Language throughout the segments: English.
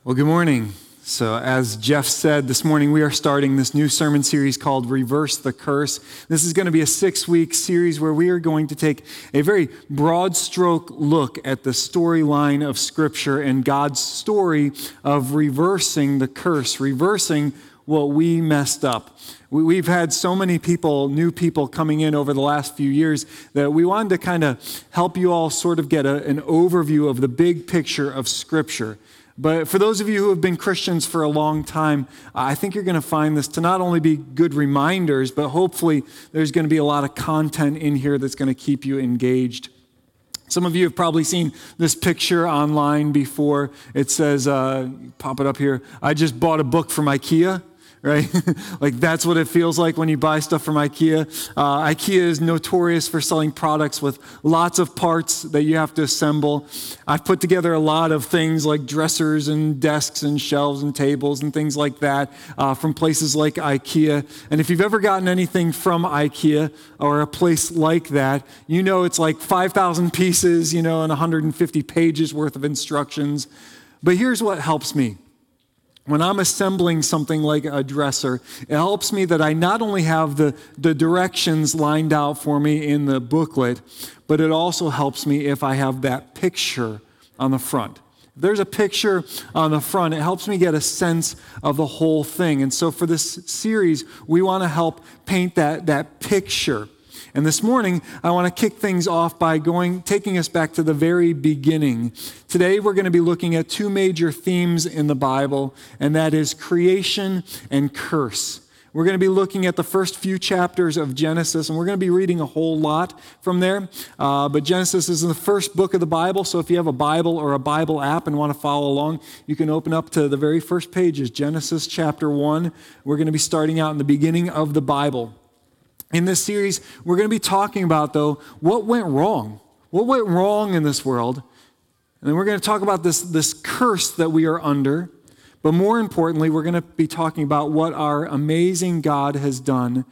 Well, good morning. So as Jeff said, this morning we are starting this new sermon series called Reverse the Curse. This is going to be a 6-week series where we are going to take a very broad stroke look at the storyline of Scripture and God's story of reversing the curse, reversing what we messed up. We've had so many people, new people coming in over the last few years that we wanted to kind of help you all sort of get an overview of the big picture of Scripture. But for those of you who have been Christians for a long time, I think you're going to find this to not only be good reminders, but hopefully there's going to be a lot of content in here that's going to keep you engaged. Some of you have probably seen this picture online before. It says, pop it up here, I just bought a book from IKEA. Right? Like that's what it feels like when you buy stuff from IKEA. IKEA is notorious for selling products with lots of parts that you have to assemble. I've put together a lot of things like dressers and desks and shelves and tables and things like that from places like IKEA. And if you've ever gotten anything from IKEA or a place like that, you know it's like 5,000 pieces, and 150 pages worth of instructions. But here's what helps me. When I'm assembling something like a dresser, it helps me that I not only have the directions lined out for me in the booklet, but it also helps me if I have that picture on the front. If there's a picture on the front, it helps me get a sense of the whole thing. And so for this series, we want to help paint that picture. And this morning, I want to kick things off by taking us back to the very beginning. Today, we're going to be looking at two major themes in the Bible, and that is creation and curse. We're going to be looking at the first few chapters of Genesis, and we're going to be reading a whole lot from there. But Genesis is the first book of the Bible, so if you have a Bible or a Bible app and want to follow along, you can open up to the very first pages, Genesis chapter 1. We're going to be starting out in the beginning of the Bible. In this series, we're going to be talking about, though, what went wrong. What went wrong in this world? And then we're going to talk about this curse that we are under. But more importantly, we're going to be talking about what our amazing God has done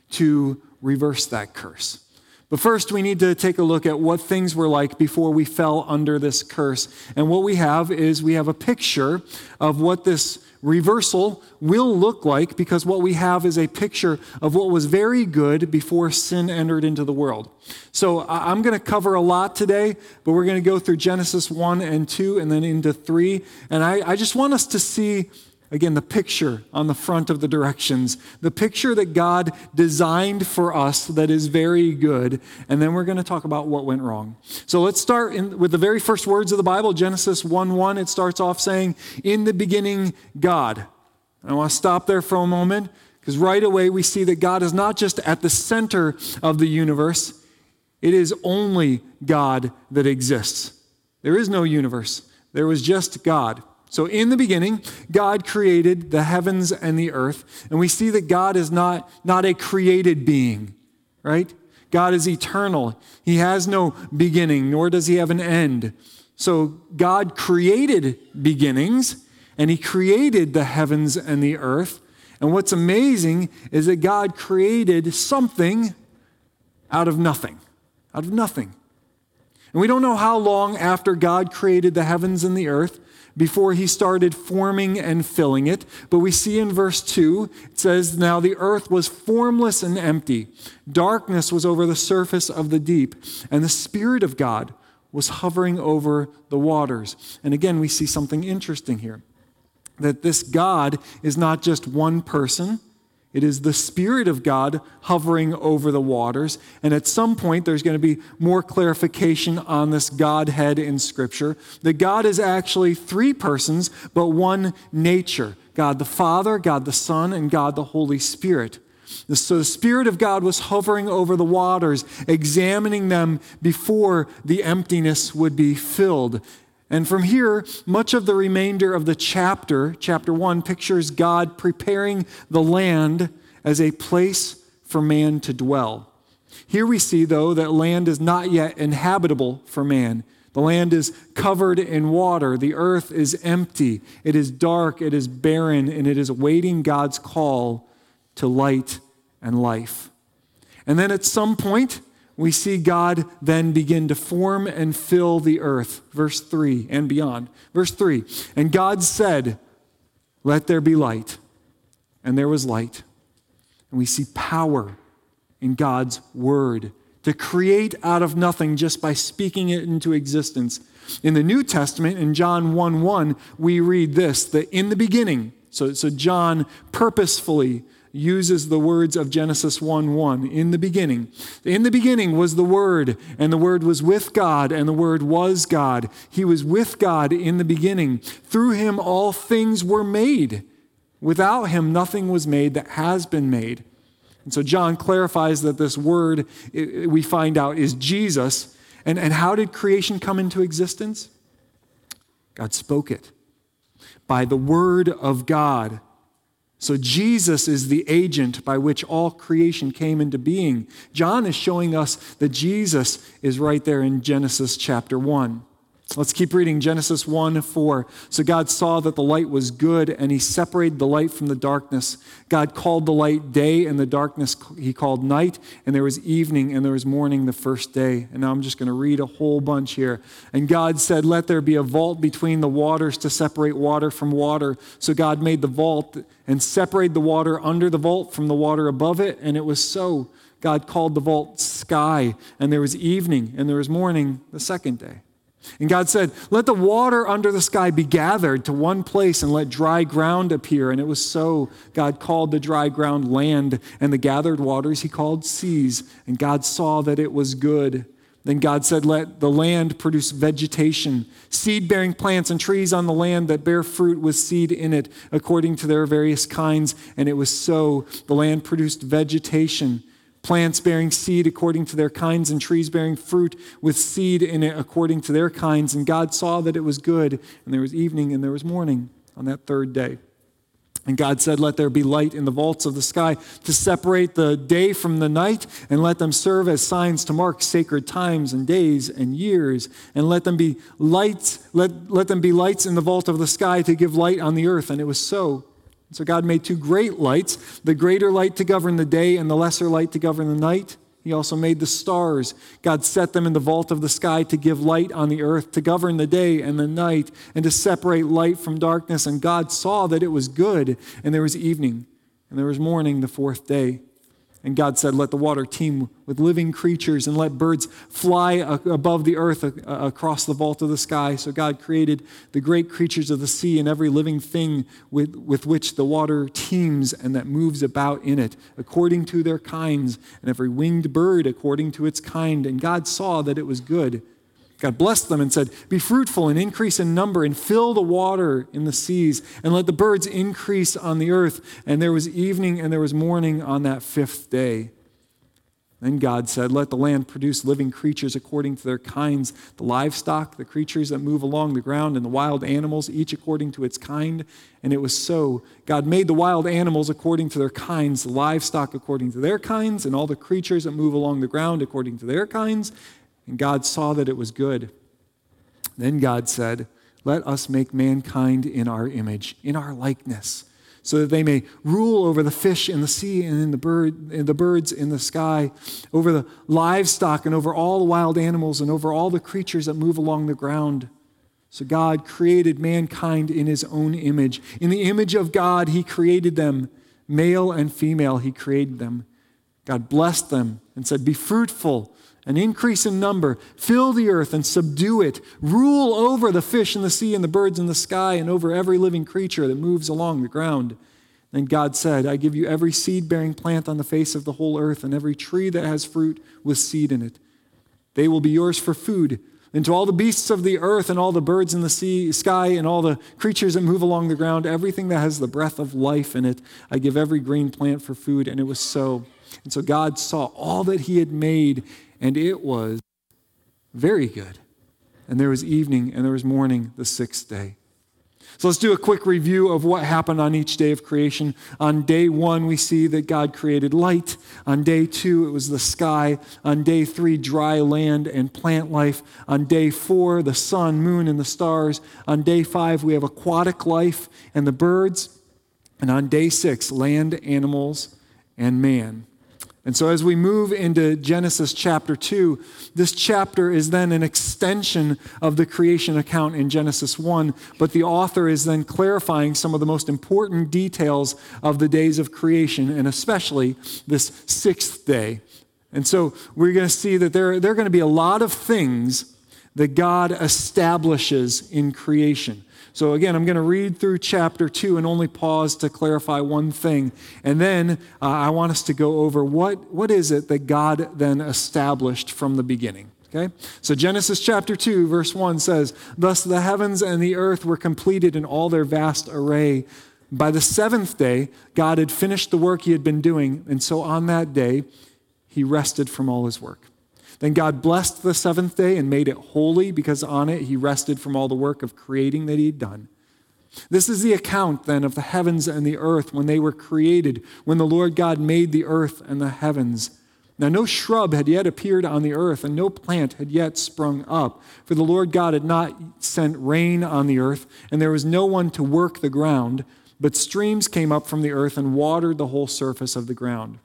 to reverse that curse. But first, we need to take a look at what things were like before we fell under this curse. And what we have is we have a picture of what this reversal will look like, because what we have is a picture of what was very good before sin entered into the world. So I'm going to cover a lot today, but we're going to go through Genesis 1 and 2 and then into 3. And I just want us to see, again, the picture on the front of the directions, the picture that God designed for us that is very good, and then we're going to talk about what went wrong. So let's start with the very first words of the Bible, Genesis 1:1. It starts off saying, "In the beginning, God." And I want to stop there for a moment, because right away we see that God is not just at the center of the universe. It is only God that exists. There is no universe. There was just God. So in the beginning, God created the heavens and the earth, and we see that God is not a created being, right? God is eternal. He has no beginning, nor does he have an end. So God created beginnings, and he created the heavens and the earth. And what's amazing is that God created something out of nothing, out of nothing. And we don't know how long after God created the heavens and the earth before he started forming and filling it. But we see in verse 2, it says, "Now the earth was formless and empty. Darkness was over the surface of the deep, and the Spirit of God was hovering over the waters." And again, we see something interesting here, that this God is not just one person. It is the Spirit of God hovering over the waters. And at some point, there's going to be more clarification on this Godhead in Scripture. That God is actually three persons, but one nature. God the Father, God the Son, and God the Holy Spirit. So the Spirit of God was hovering over the waters, examining them before the emptiness would be filled. And from here, much of the remainder of the chapter 1, pictures God preparing the land as a place for man to dwell. Here we see, though, that land is not yet inhabitable for man. The land is covered in water. The earth is empty. It is dark. It is barren, and it is awaiting God's call to light and life. And then at some point, we see God then begin to form and fill the earth. Verse 3 and beyond. Verse 3, and God said, let there be light. And there was light. And we see power in God's word to create out of nothing just by speaking it into existence. In the New Testament, in John 1:1, we read this, that in the beginning, so John purposefully uses the words of Genesis 1:1, in the beginning. In the beginning was the Word, and the Word was with God, and the Word was God. He was with God in the beginning. Through him all things were made. Without him nothing was made that has been made. And so John clarifies that this Word, we find out, is Jesus. And how did creation come into existence? God spoke it by the Word of God. So Jesus is the agent by which all creation came into being. John is showing us that Jesus is right there in Genesis chapter 1. Let's keep reading Genesis 1:4. So God saw that the light was good, and he separated the light from the darkness. God called the light day, and the darkness he called night, and there was evening, and there was morning the first day. And now I'm just going to read a whole bunch here. And God said, let there be a vault between the waters to separate water from water. So God made the vault and separated the water under the vault from the water above it, and it was so. God called the vault sky, and there was evening, and there was morning the second day. And God said, let the water under the sky be gathered to one place and let dry ground appear. And it was so. God called the dry ground land, and the gathered waters he called seas. And God saw that it was good. Then God said, let the land produce vegetation, seed-bearing plants and trees on the land that bear fruit with seed in it, according to their various kinds. And it was so. The land produced vegetation, plants bearing seed according to their kinds, and trees bearing fruit with seed in it according to their kinds. And God saw that it was good, and there was evening and there was morning on that third day. And God said, let there be light in the vaults of the sky to separate the day from the night, and let them serve as signs to mark sacred times and days and years. And let them be lights, let them be lights in the vault of the sky to give light on the earth. And it was so. So God made two great lights, the greater light to govern the day and the lesser light to govern the night. He also made the stars. God set them in the vault of the sky to give light on the earth, to govern the day and the night, and to separate light from darkness. And God saw that it was good, and there was evening, and there was morning the fourth day. And God said, let the water teem with living creatures, and let birds fly above the earth across the vault of the sky. So God created the great creatures of the sea and every living thing with which the water teems and that moves about in it, according to their kinds, and every winged bird according to its kind. And God saw that it was good. God blessed them and said, be fruitful and increase in number and fill the water in the seas, and let the birds increase on the earth. And there was evening and there was morning on that fifth day. Then God said, let the land produce living creatures according to their kinds, the livestock, the creatures that move along the ground, and the wild animals, each according to its kind. And it was so. God made the wild animals according to their kinds, the livestock according to their kinds, and all the creatures that move along the ground according to their kinds. And God saw that it was good. Then God said, let us make mankind in our image, in our likeness, so that they may rule over the fish in the sea and in the birds in the sky, over the livestock and over all the wild animals and over all the creatures that move along the ground. So God created mankind in his own image. In the image of God, he created them. Male and female, he created them. God blessed them and said, be fruitful and increase in number, fill the earth and subdue it, rule over the fish in the sea and the birds in the sky and over every living creature that moves along the ground. Then God said, I give you every seed-bearing plant on the face of the whole earth and every tree that has fruit with seed in it. They will be yours for food. And to all the beasts of the earth and all the birds in the sky and all the creatures that move along the ground, everything that has the breath of life in it, I give every green plant for food. And it was so. And so God saw all that he had made, and it was very good. And there was evening and there was morning the sixth day. So let's do a quick review of what happened on each day of creation. On day 1, we see that God created light. On day 2, it was the sky. On day 3, dry land and plant life. On day 4, the sun, moon, and the stars. On day 5, we have aquatic life and the birds. And on day 6, land, animals, and man. And so as we move into Genesis chapter 2, this chapter is then an extension of the creation account in Genesis 1, but the author is then clarifying some of the most important details of the days of creation, and especially this sixth day. And so we're going to see that there are going to be a lot of things that God establishes in creation. So again, I'm going to read through chapter 2 and only pause to clarify one thing. And then I want us to go over what is it that God then established from the beginning. Okay? So Genesis chapter 2, verse 1 says, "Thus the heavens and the earth were completed in all their vast array. By the seventh day, God had finished the work he had been doing, and so on that day, he rested from all his work. Then God blessed the seventh day and made it holy, because on it he rested from all the work of creating that he had done." This is the account then of the heavens and the earth when they were created, when the Lord God made the earth and the heavens. Now no shrub had yet appeared on the earth, and no plant had yet sprung up, for the Lord God had not sent rain on the earth, and there was no one to work the ground, but streams came up from the earth and watered the whole surface of the ground.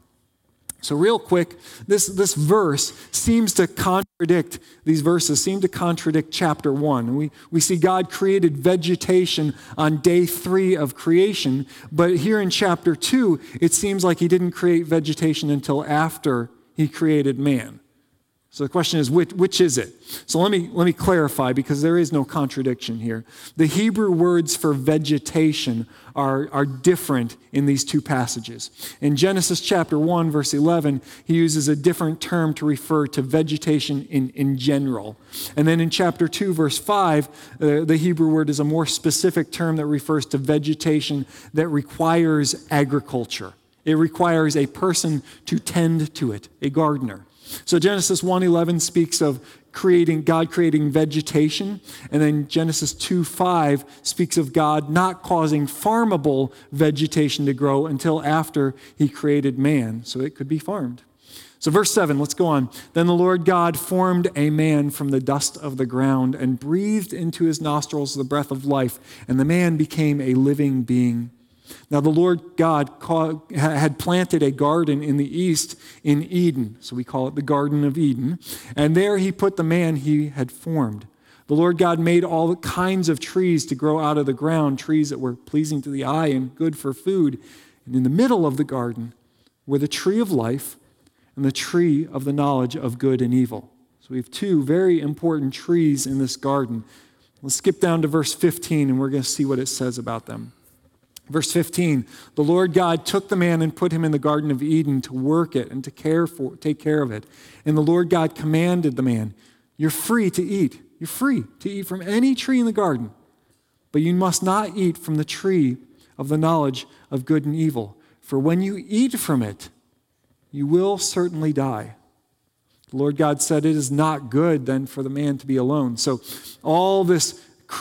So real quick, this verse seems to contradict, these verses seem to contradict chapter 1. We see God created vegetation on day 3 of creation, but here in chapter 2, it seems like he didn't create vegetation until after he created man. So the question is, which is it? So let me clarify, because there is no contradiction here. The Hebrew words for vegetation are different in these two passages. In Genesis chapter 1, verse 11, he uses a different term to refer to vegetation in general. And then in chapter 2, verse 5, the Hebrew word is a more specific term that refers to vegetation that requires agriculture. It requires a person to tend to it, a gardener. So Genesis 1:11 speaks of God creating vegetation, and then Genesis 2:5 speaks of God not causing farmable vegetation to grow until after he created man, so it could be farmed. So verse 7, let's go on. "Then the Lord God formed a man from the dust of the ground and breathed into his nostrils the breath of life, and the man became a living being. Now the Lord God had planted a garden in the east in Eden," so we call it the Garden of Eden, "and there he put the man he had formed. The Lord God made all kinds of trees to grow out of the ground, trees that were pleasing to the eye and good for food. And in the middle of the garden were the tree of life and the tree of the knowledge of good and evil." So we have two very important trees in this garden. Let's skip down to verse 15, and we're going to see what it says about them. Verse 15, "The Lord God took the man and put him in the Garden of Eden to work it and to take care of it. And the Lord God commanded the man, 'You're free to eat. You're free to eat from any tree in the garden, but you must not eat from the tree of the knowledge of good and evil. For when you eat from it, you will certainly die.' The Lord God said, 'It is not good then for the man to be alone.'" So all this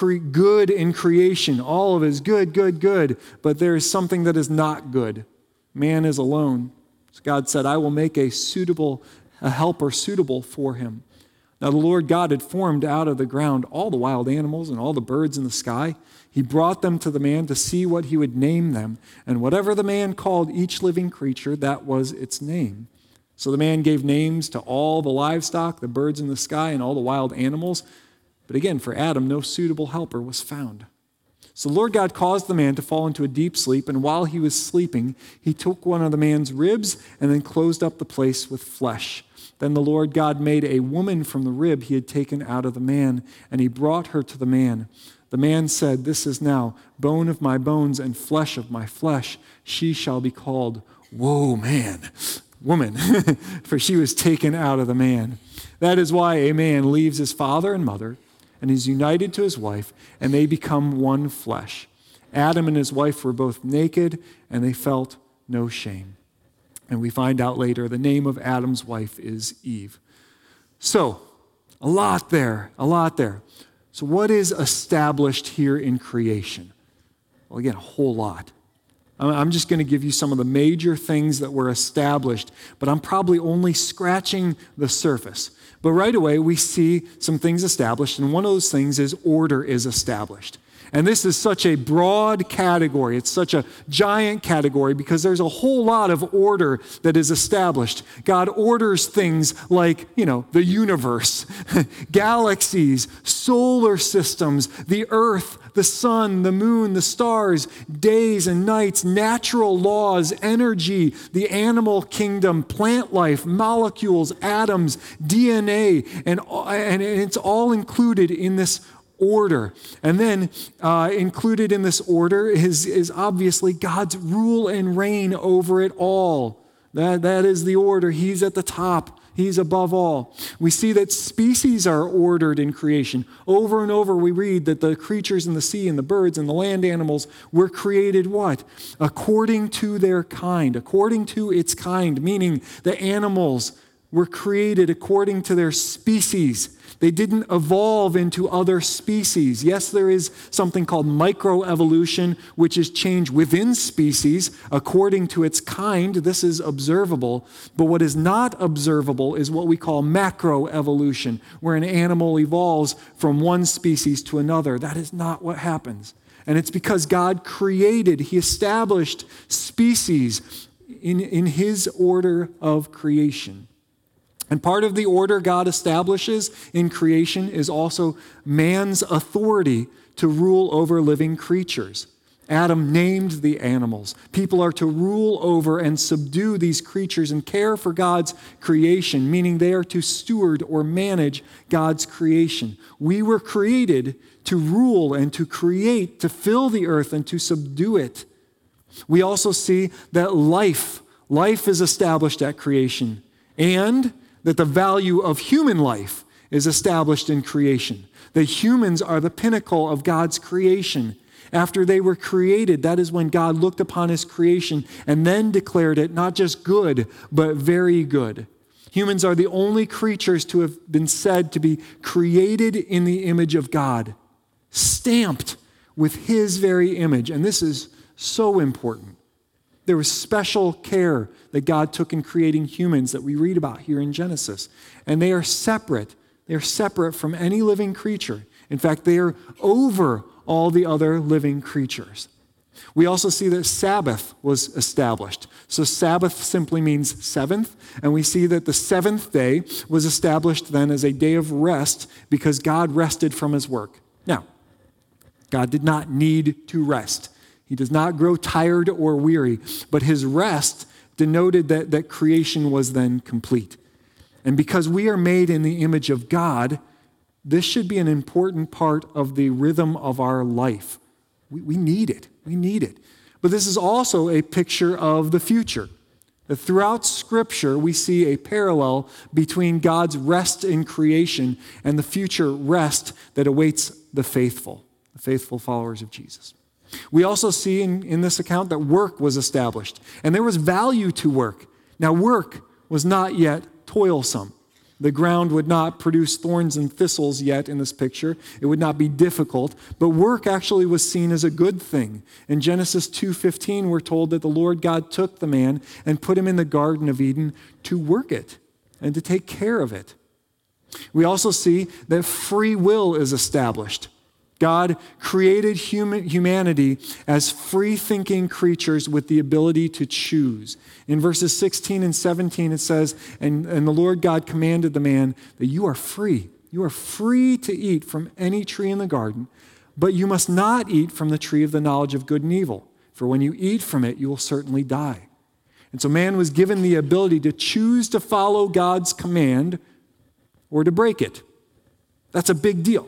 good in creation, all of it is good, good, good, but there is something that is not good. Man is alone. So God said, "I will make a helper suitable for him." Now the Lord God had formed out of the ground all the wild animals and all the birds in the sky. He brought them to the man to see what he would name them, and whatever the man called each living creature, that was its name. So the man gave names to all the livestock, the birds in the sky, and all the wild animals. But again, for Adam, no suitable helper was found. So the Lord God caused the man to fall into a deep sleep, and while he was sleeping, he took one of the man's ribs and then closed up the place with flesh. Then the Lord God made a woman from the rib he had taken out of the man, and he brought her to the man. The man said, "This is now bone of my bones and flesh of my flesh. She shall be called woman, for she was taken out of the man." That is why a man leaves his father and mother and is united to his wife, and they become one flesh. Adam and his wife were both naked, and they felt no shame. And we find out later the name of Adam's wife is Eve. So, a lot there. So what is established here in creation? Well, again, a whole lot. I'm just going to give you some of the major things that were established, but I'm probably only scratching the surface. But right away, we see some things established, and one of those things is order is established. And this is such a broad category. It's such a giant category because there's a whole lot of order that is established. God orders things like, the universe, galaxies, solar systems, the earth, the sun, the moon, the stars, days and nights, natural laws, energy, the animal kingdom, plant life, molecules, atoms, DNA, and it's all included in this order. And then included in this order is obviously God's rule and reign over it all. That is the order. He's at the top. He's above all. We see that species are ordered in creation. Over and over we read that the creatures in the sea and the birds and the land animals were created what? According to their kind, according to its kind, meaning the animals were created according to their species. They didn't evolve into other species. Yes, there is something called microevolution, which is change within species according to its kind. This is observable. But what is not observable is what we call macroevolution, where an animal evolves from one species to another. That is not what happens. And it's because God created, He established species in His order of creation. And part of the order God establishes in creation is also man's authority to rule over living creatures. Adam named the animals. People are to rule over and subdue these creatures and care for God's creation, meaning they are to steward or manage God's creation. We were created to rule and to create, to fill the earth and to subdue it. We also see that life is established at creation, and that the value of human life is established in creation. That humans are the pinnacle of God's creation. After they were created, that is when God looked upon His creation and then declared it not just good, but very good. Humans are the only creatures to have been said to be created in the image of God, stamped with His very image. And this is so important. There was special care that God took in creating humans that we read about here in Genesis. And they are separate. They are separate from any living creature. In fact, they are over all the other living creatures. We also see that Sabbath was established. So Sabbath simply means seventh, and we see that the seventh day was established then as a day of rest because God rested from His work. Now, God did not need to rest. He does not grow tired or weary, but His rest denoted that creation was then complete. And because we are made in the image of God, this should be an important part of the rhythm of our life. We need it. We need it. But this is also a picture of the future. That throughout Scripture, we see a parallel between God's rest in creation and the future rest that awaits the faithful followers of Jesus. We also see in this account that work was established, and there was value to work. Now, work was not yet toilsome. The ground would not produce thorns and thistles yet in this picture. It would not be difficult, but work actually was seen as a good thing. In Genesis 2:15, we're told that the Lord God took the man and put him in the Garden of Eden to work it and to take care of it. We also see that free will is established. God created humanity as free-thinking creatures with the ability to choose. In verses 16 and 17 it says, and the Lord God commanded the man that you are free. You are free to eat from any tree in the garden, but you must not eat from the tree of the knowledge of good and evil, for when you eat from it, you will certainly die. And so man was given the ability to choose to follow God's command or to break it. That's a big deal.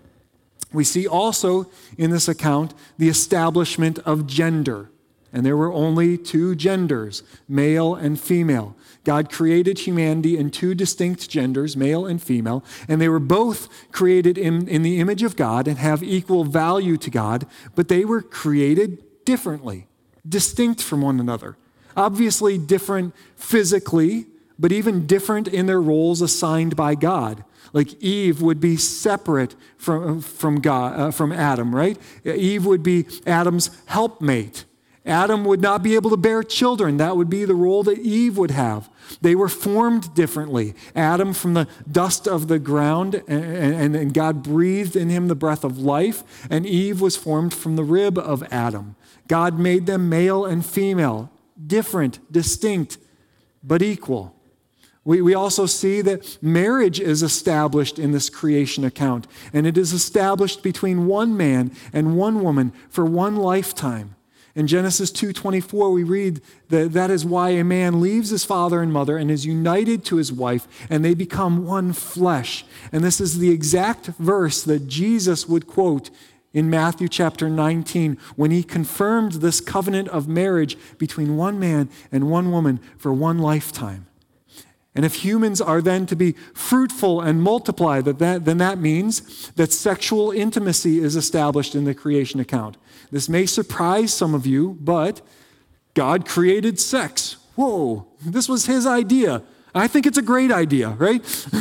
We see also in this account the establishment of gender. And there were only two genders, male and female. God created humanity in two distinct genders, male and female, and they were both created in the image of God and have equal value to God, but they were created differently, distinct from one another. Obviously different physically, but even different in their roles assigned by God. Like Eve would be separate from Adam, right? Eve would be Adam's helpmate. Adam would not be able to bear children. That would be the role that Eve would have. They were formed differently. Adam from the dust of the ground, and God breathed in him the breath of life, and Eve was formed from the rib of Adam. God made them male and female, different, distinct, but equal. We also see that marriage is established in this creation account, and it is established between one man and one woman for one lifetime. In Genesis 2:24, we read that is why a man leaves his father and mother and is united to his wife, and they become one flesh. And this is the exact verse that Jesus would quote in Matthew chapter 19 when he confirmed this covenant of marriage between one man and one woman for one lifetime. And if humans are then to be fruitful and multiply, then that means that sexual intimacy is established in the creation account. This may surprise some of you, but God created sex. Whoa, this was his idea. I think it's a great idea, right?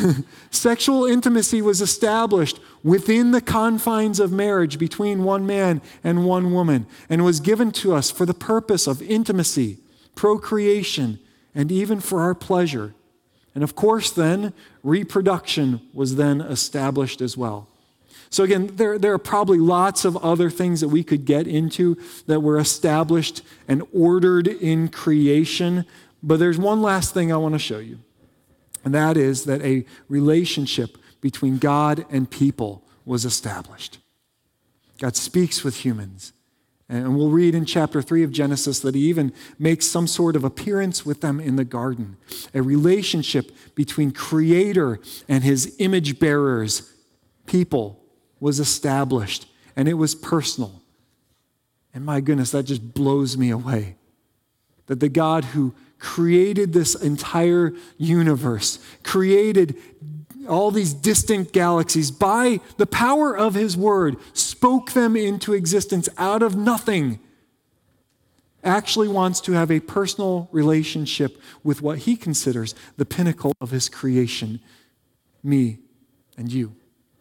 Sexual intimacy was established within the confines of marriage between one man and one woman, and was given to us for the purpose of intimacy, procreation, and even for our pleasure. And of course, then, reproduction was then established as well. So again, there are probably lots of other things that we could get into that were established and ordered in creation. But there's one last thing I want to show you. And that is that a relationship between God and people was established. God speaks with humans. And we'll read in chapter 3 of Genesis that he even makes some sort of appearance with them in the garden. A relationship between Creator and his image bearers, people, was established. And it was personal. And my goodness, that just blows me away. That the God who created this entire universe, created all these distant galaxies by the power of his word, spoke them into existence out of nothing, actually wants to have a personal relationship with what he considers the pinnacle of his creation, me and you.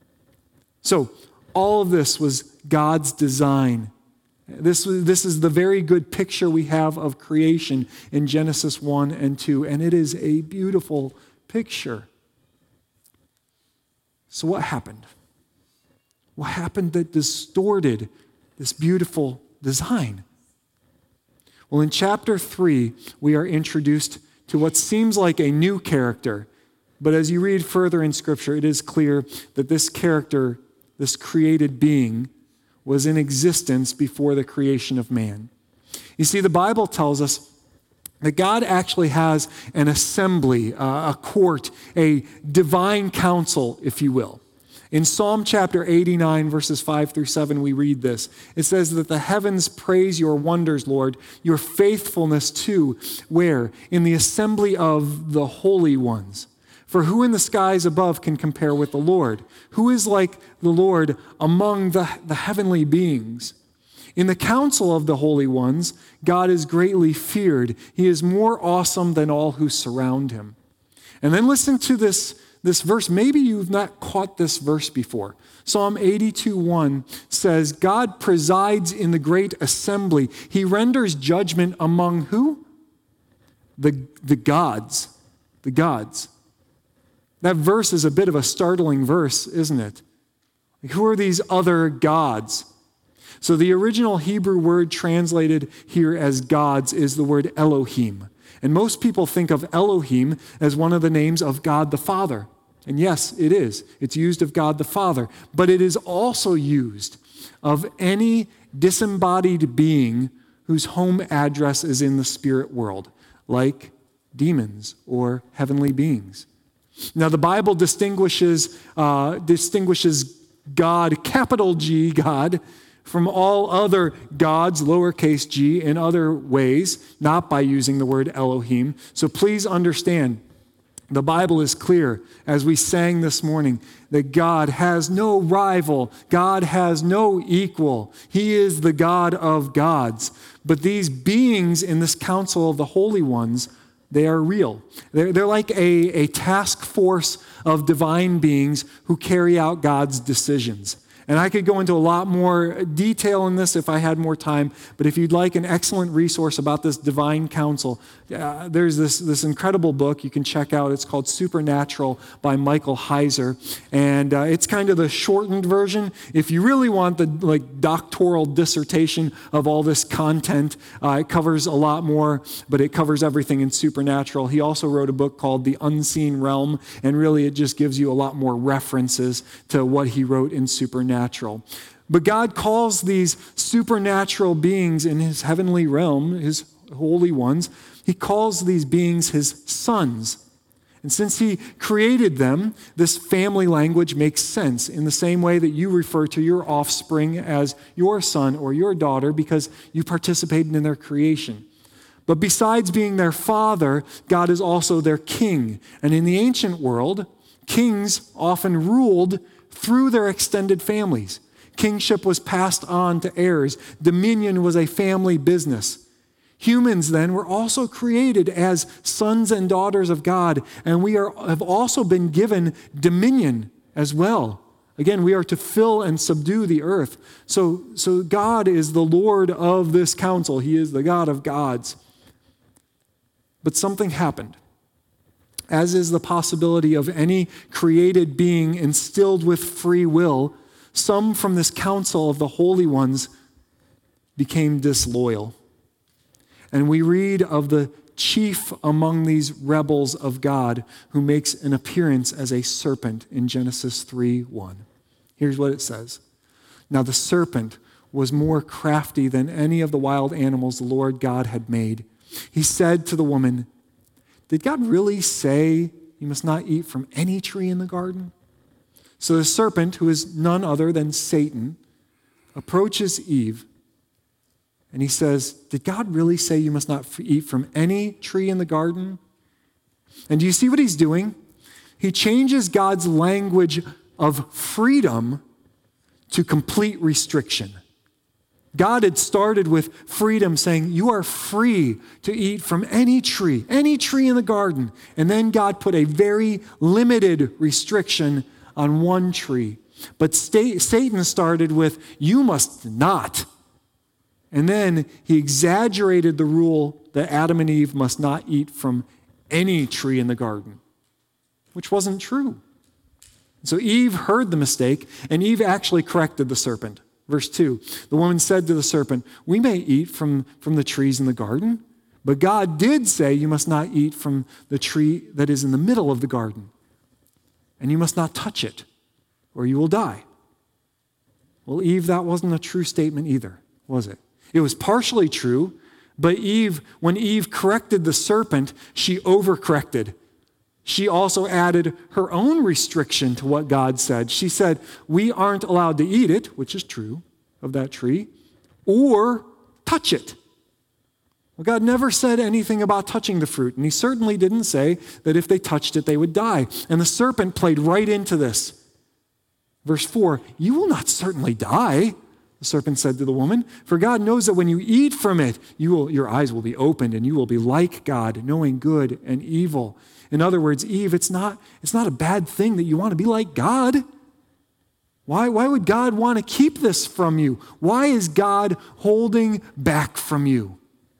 So all of this was God's design. This is the very good picture we have of creation in Genesis 1 and 2, and it is a beautiful picture. So what happened? What happened that distorted this beautiful design? Well, in chapter 3, we are introduced to what seems like a new character, but as you read further in Scripture, it is clear that this character, this created being, was in existence before the creation of man. You see, the Bible tells us that God actually has an assembly, a court, a divine council, if you will. In Psalm chapter 89, verses 5 through 7, we read this. It says that the heavens praise your wonders, Lord, your faithfulness too, where? In the assembly of the holy ones. For who in the skies above can compare with the Lord? Who is like the Lord among the heavenly beings? In the council of the holy ones, God is greatly feared. He is more awesome than all who surround him. And then listen to this verse. Maybe you've not caught this verse before. Psalm 82:1 says, God presides in the great assembly. He renders judgment among who? The gods. The gods. That verse is a bit of a startling verse, isn't it? Like, who are these other gods? So the original Hebrew word translated here as gods is the word Elohim. And most people think of Elohim as one of the names of God the Father. And yes, it is. It's used of God the Father. But it is also used of any disembodied being whose home address is in the spirit world, like demons or heavenly beings. Now, the Bible distinguishes God, capital G, God, from all other gods, lowercase g, in other ways, not by using the word Elohim. So please understand, the Bible is clear, as we sang this morning, that God has no rival. God has no equal. He is the God of gods. But these beings in this council of the holy ones, they are real. They're like a task force of divine beings who carry out God's decisions. And I could go into a lot more detail in this if I had more time, but if you'd like an excellent resource about this divine counsel, there's this incredible book you can check out. It's called Supernatural by Michael Heiser, and it's kind of the shortened version. If you really want the doctoral dissertation of all this content, it covers a lot more, but it covers everything in Supernatural. He also wrote a book called The Unseen Realm, and really it just gives you a lot more references to what he wrote in Supernatural. But God calls these supernatural beings in his heavenly realm, his holy ones, he calls these beings his sons. And since he created them, this family language makes sense in the same way that you refer to your offspring as your son or your daughter because you participated in their creation. But besides being their father, God is also their king. And in the ancient world, kings often ruled through their extended families. Kingship was passed on to heirs. Dominion was a family business. Humans then were also created as sons and daughters of God, and we have also been given dominion as well. Again, we are to fill and subdue the earth. So God is the Lord of this council. He is the God of gods. But something happened. As is the possibility of any created being instilled with free will, some from this council of the holy ones became disloyal. And we read of the chief among these rebels of God who makes an appearance as a serpent in Genesis 3:1. Here's what it says. Now the serpent was more crafty than any of the wild animals the Lord God had made. He said to the woman, "Did God really say you must not eat from any tree in the garden?" So the serpent, who is none other than Satan, approaches Eve and he says, "Did God really say you must not eat from any tree in the garden?" And do you see what he's doing? He changes God's language of freedom to complete restriction. God had started with freedom, saying, you are free to eat from any tree in the garden. And then God put a very limited restriction on one tree. But Satan started with, you must not. And then he exaggerated the rule that Adam and Eve must not eat from any tree in the garden, which wasn't true. So Eve heard the mistake, and Eve actually corrected the serpent. Verse 2, the woman said to the serpent, we may eat from the trees in the garden, but God did say you must not eat from the tree that is in the middle of the garden, and you must not touch it, or you will die. Well, Eve, that wasn't a true statement either, was it? It was partially true, but when Eve corrected the serpent, she overcorrected. She also added her own restriction to what God said. She said, we aren't allowed to eat it, which is true of that tree, or touch it. Well, God never said anything about touching the fruit, and he certainly didn't say that if they touched it, they would die. And the serpent played right into this. Verse 4, you will not certainly die, the serpent said to the woman, for God knows that when you eat from it, your eyes will be opened, and you will be like God, knowing good and evil. In other words, Eve, it's not a bad thing that you want to be like God. Why would God want to keep this from you? Why is God holding back from you?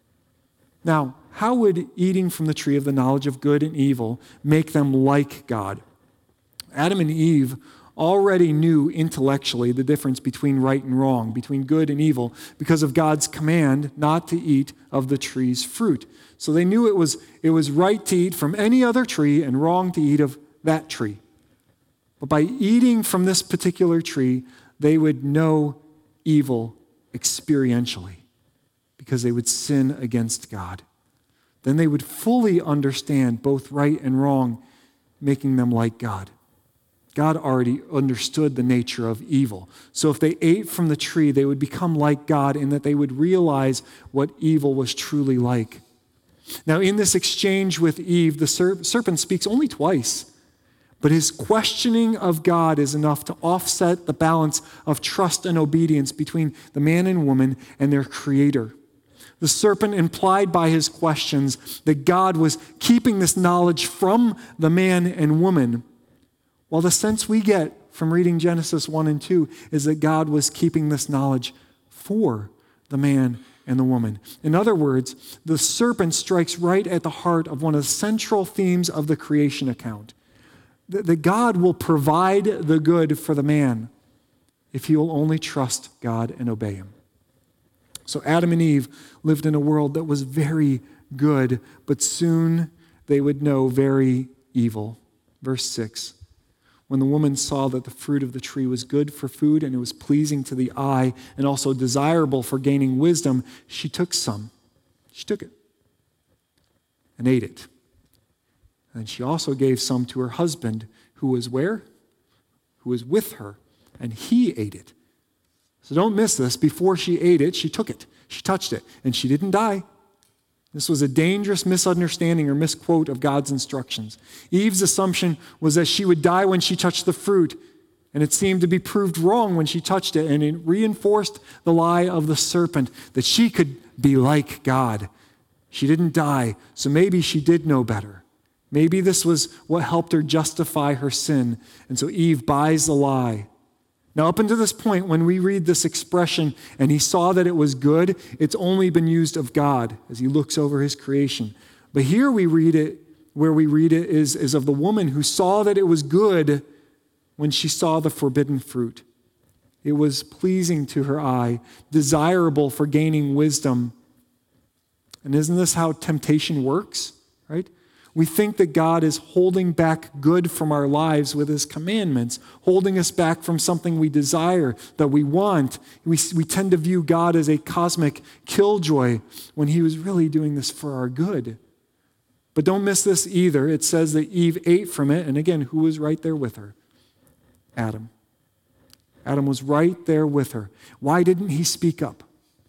Now, how would eating from the tree of the knowledge of good and evil make them like God? Adam and Eve already knew intellectually the difference between right and wrong, between good and evil, because of God's command not to eat of the tree's fruit. So they knew it was right to eat from any other tree and wrong to eat of that tree. But by eating from this particular tree, they would know evil experientially because they would sin against God. Then they would fully understand both right and wrong, making them like God. God already understood the nature of evil. So if they ate from the tree, they would become like God in that they would realize what evil was truly like. Now, in this exchange with Eve, the serpent speaks only twice, but his questioning of God is enough to offset the balance of trust and obedience between the man and woman and their Creator. The serpent implied by his questions that God was keeping this knowledge from the man and woman, while the sense we get from reading Genesis 1 and 2 is that God was keeping this knowledge for the man and the woman. In other words, the serpent strikes right at the heart of one of the central themes of the creation account. That God will provide the good for the man if he will only trust God and obey him. So Adam and Eve lived in a world that was very good, but soon they would know very evil. Verse 6, when the woman saw that the fruit of the tree was good for food and it was pleasing to the eye and also desirable for gaining wisdom, she took some. She took it and ate it. And she also gave some to her husband who was where? Who was with her, and he ate it. So don't miss this. Before she ate it, she took it. She touched it, and she didn't die. This was a dangerous misunderstanding or misquote of God's instructions. Eve's assumption was that she would die when she touched the fruit, and it seemed to be proved wrong when she touched it, and it reinforced the lie of the serpent that she could be like God. She didn't die, so maybe she did know better. Maybe this was what helped her justify her sin, and so Eve buys the lie. Now, up until this point, when we read this expression, and he saw that it was good, it's only been used of God as he looks over his creation. But here we read it, where we read it is of the woman who saw that it was good when she saw the forbidden fruit. It was pleasing to her eye, desirable for gaining wisdom. And isn't this how temptation works, right? We think that God is holding back good from our lives with his commandments, holding us back from something we desire, that we want. We tend to view God as a cosmic killjoy when he was really doing this for our good. But don't miss this either. It says that Eve ate from it, and again, who was right there with her? Adam. Adam was right there with her. Why didn't he speak up?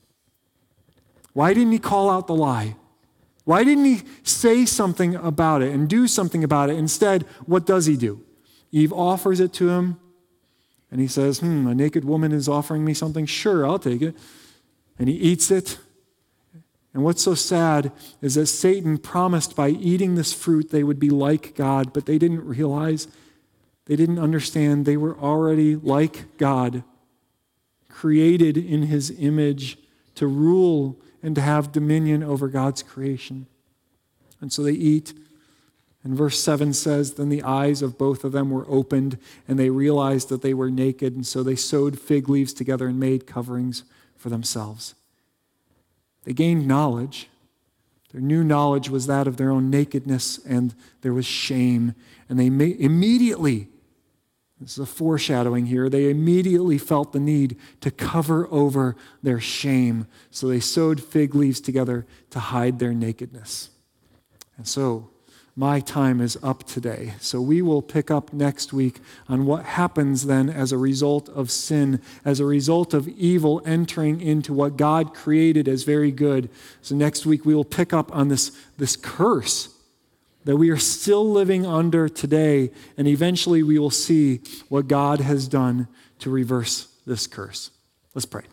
Why didn't he call out the lie? Why didn't he say something about it and do something about it? Instead, what does he do? Eve offers it to him, and he says, a naked woman is offering me something. Sure, I'll take it. And he eats it. And what's so sad is that Satan promised by eating this fruit they would be like God, but they didn't realize, they didn't understand they were already like God, created in his image to rule and to have dominion over God's creation. And so they eat. And verse 7 says, then the eyes of both of them were opened, and they realized that they were naked, and so they sewed fig leaves together and made coverings for themselves. They gained knowledge. Their new knowledge was that of their own nakedness, and there was shame. And they immediately, this is a foreshadowing here, they immediately felt the need to cover over their shame. So they sewed fig leaves together to hide their nakedness. And so my time is up today. So we will pick up next week on what happens then as a result of sin, as a result of evil entering into what God created as very good. So next week we will pick up on this curse that we are still living under today, and eventually we will see what God has done to reverse this curse. Let's pray.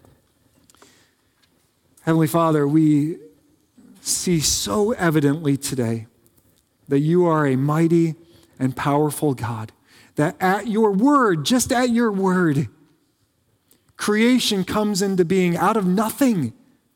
Heavenly Father, we see so evidently today that you are a mighty and powerful God, that at your word, just at your word, creation comes into being out of nothing.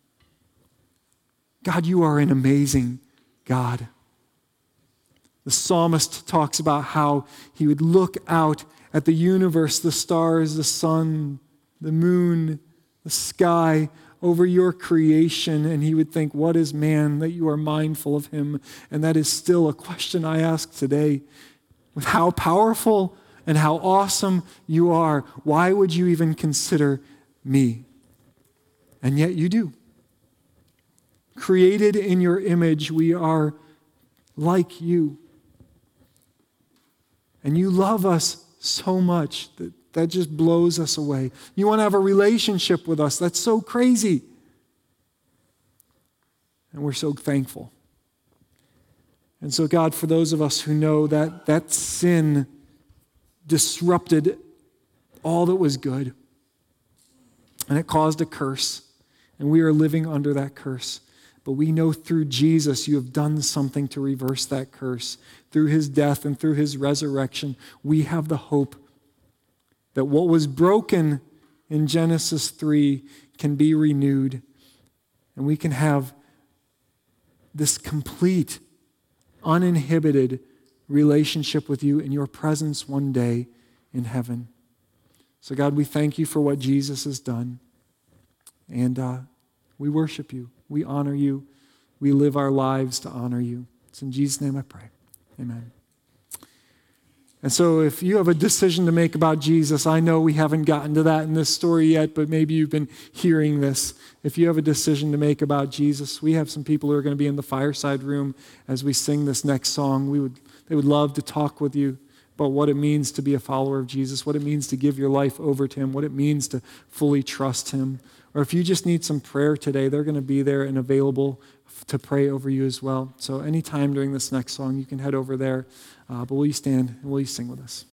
God, you are an amazing God. The psalmist talks about how he would look out at the universe, the stars, the sun, the moon, the sky, over your creation, and he would think, what is man that you are mindful of him? And that is still a question I ask today. With how powerful and how awesome you are, why would you even consider me? And yet you do. Created in your image, we are like you. And you love us so much that just blows us away. You want to have a relationship with us. That's so crazy. And we're so thankful. And so, God, for those of us who know that sin disrupted all that was good, and it caused a curse, and we are living under that curse. But we know through Jesus you have done something to reverse that curse. Through his death and through his resurrection, we have the hope that what was broken in Genesis 3 can be renewed, and we can have this complete, uninhibited relationship with you in your presence one day in heaven. So God, we thank you for what Jesus has done, and we worship you. We honor you. We live our lives to honor you. It's in Jesus' name I pray. Amen. And so if you have a decision to make about Jesus, I know we haven't gotten to that in this story yet, but maybe you've been hearing this. If you have a decision to make about Jesus, we have some people who are going to be in the fireside room as we sing this next song. They would love to talk with you about what it means to be a follower of Jesus, what it means to give your life over to him, what it means to fully trust him. Or if you just need some prayer today, they're going to be there and available to pray over you as well. So anytime during this next song, you can head over there. But will you stand and will you sing with us?